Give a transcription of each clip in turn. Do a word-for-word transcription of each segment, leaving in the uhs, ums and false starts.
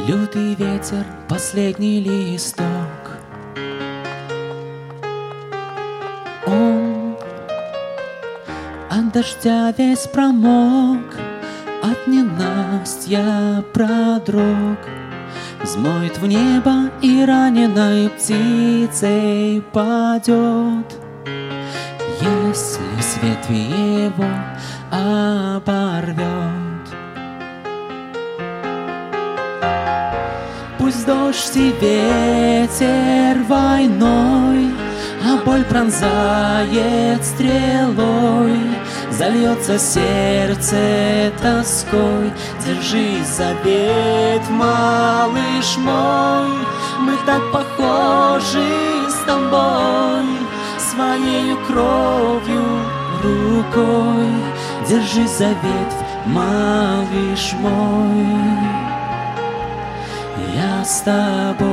Лютый ветер, последний листок. Он от дождя весь промок, от ненастья продрог. Взмоет в небо и раненой птицей падет, если с ветви его оборвет. Пусть дождь и ветер войной, а боль пронзает стрелой, зальется сердце тоской. Держись, завет, малыш мой, мы так похожи с тобой, своею кровью рукой. Держись за ветвь, малыш мой, я с тобой.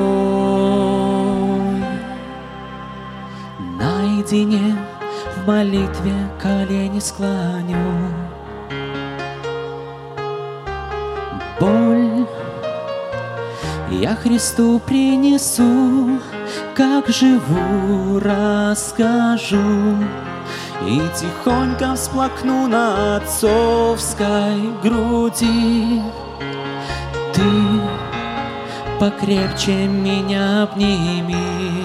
Наедине в молитве колени склоню. Боль я Христу принесу, как живу, расскажу. И тихонько всплакну на отцовской груди. Ты покрепче меня обними.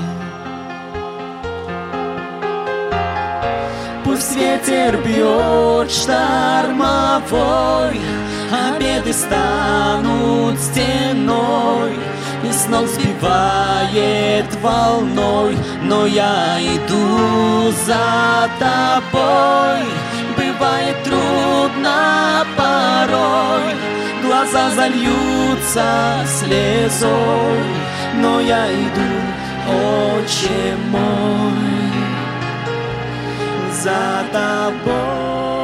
Пусть ветер бьет штормовой, а беды станут стеной, и снова сбивает волной, но я иду за тобой. Бывает трудно порой, глаза зальются слезой, но я иду, Отче мой, за тобой.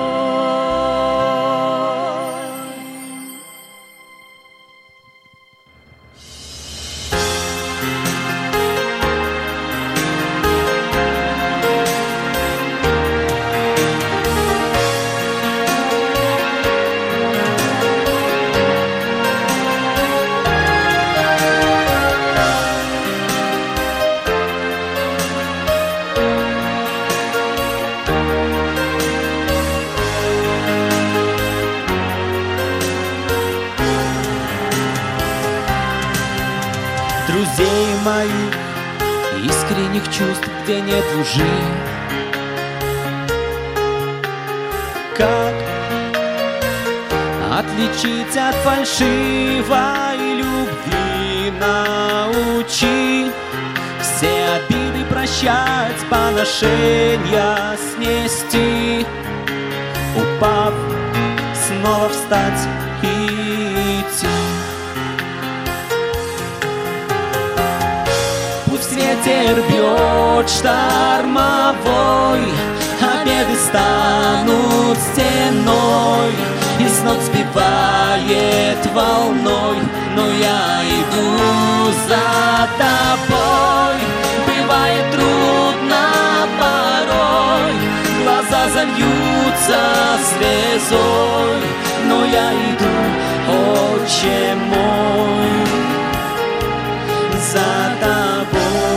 Друзей моих, искренних чувств, где нет лжи. Как отличить от фальшивой любви? Научи все обиды прощать, поношения снести. Упав, снова встать и идти. Ветер бьет штормовой, а беды станут стеной, и снова сбивает волной, но я иду за тобой. Бывает трудно порой, глаза зальются слезой, но я иду, Отче мой, за тобой.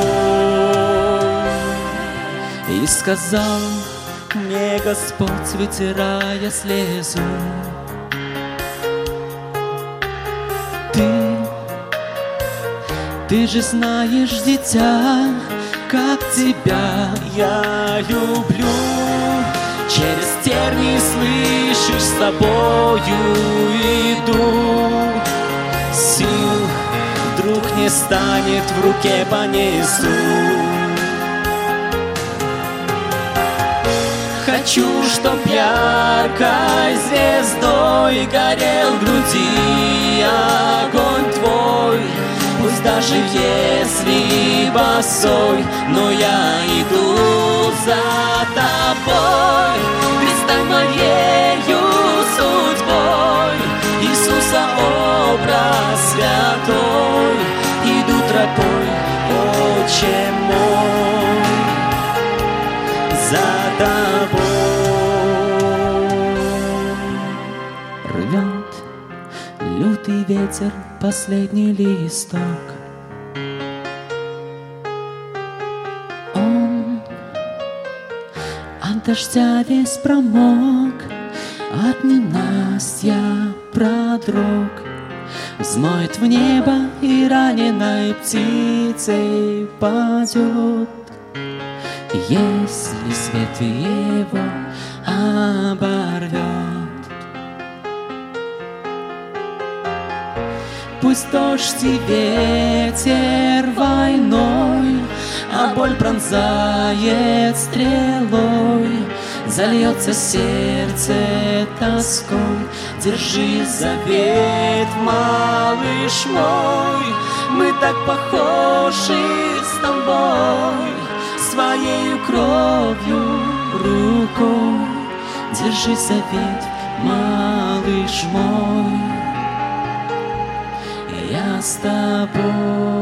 И сказал мне Господь, вытирая слезу: Ты, ты же знаешь, дитя, как тебя я люблю. Через тернии, слышишь, с тобою иду. Сил вдруг не станет, в руке понесу. Хочу, чтоб яркой звездой горел в груди огонь твой. Пусть даже если босой, но я иду за тобой. Ты стань моею судьбой, Иисуса образ святой. Иду тропой, Отче мой, за тобой. Рвет Дутый ветер, последний листок. Он от дождя весь промок, от ненастья продрог. Взмоет в небо и раненой птицей падет, если с ветви его оборвет. Пусть дождь и ветер войной, а боль пронзает стрелой, зальется сердце тоской. Держи завет, малыш мой, мы так похожи с тобой, своею кровью рукой. Держи завет, малыш мой, я с тобой.